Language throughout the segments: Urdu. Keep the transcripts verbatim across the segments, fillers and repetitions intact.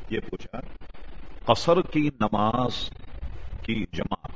یہ پوچھا قصر کی نماز کی جماعت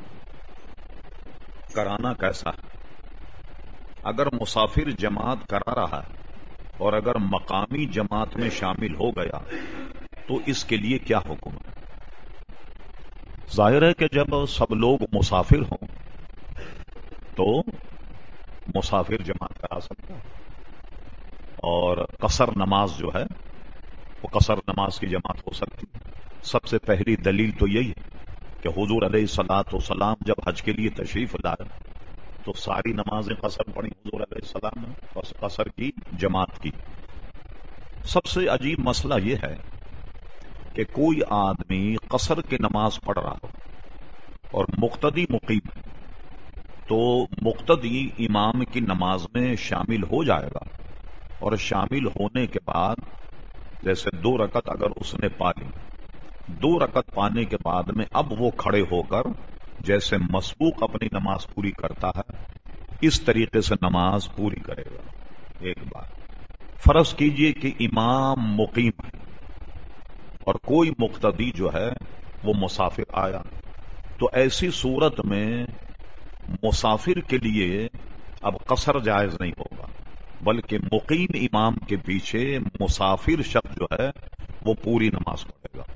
کرانا کیسا ہے؟ اگر مسافر جماعت کرا رہا ہے اور اگر مقامی جماعت میں شامل ہو گیا تو اس کے لیے کیا حکم ہے؟ ظاہر ہے کہ جب سب لوگ مسافر ہوں تو مسافر جماعت کرا سکتا ہے، اور قصر نماز جو ہے وہ قصر نماز کی جماعت ہو سکتی ہے۔ سب سے پہلی دلیل تو یہی ہے کہ حضور علیہ الصلوۃ والسلام جب حج کے لیے تشریف لائے تو ساری نمازیں قصر پڑھی حضور علیہ السلام نے، اور قصر کی جماعت کی۔ سب سے عجیب مسئلہ یہ ہے کہ کوئی آدمی قصر کی نماز پڑھ رہا ہو اور مقتدی مقیم ہے، تو مقتدی امام کی نماز میں شامل ہو جائے گا، اور شامل ہونے کے بعد جیسے دو رکعت اگر اس نے پا لی، دو رکعت پانے کے بعد میں اب وہ کھڑے ہو کر جیسے مسبوق اپنی نماز پوری کرتا ہے اس طریقے سے نماز پوری کرے گا۔ ایک بات فرض کیجئے کہ امام مقیم ہے اور کوئی مقتدی جو ہے وہ مسافر آیا، تو ایسی صورت میں مسافر کے لیے اب قصر جائز نہیں ہوگا، بلکہ مقیم امام کے پیچھے مسافر شخص جو ہے وہ پوری نماز پڑھے گا۔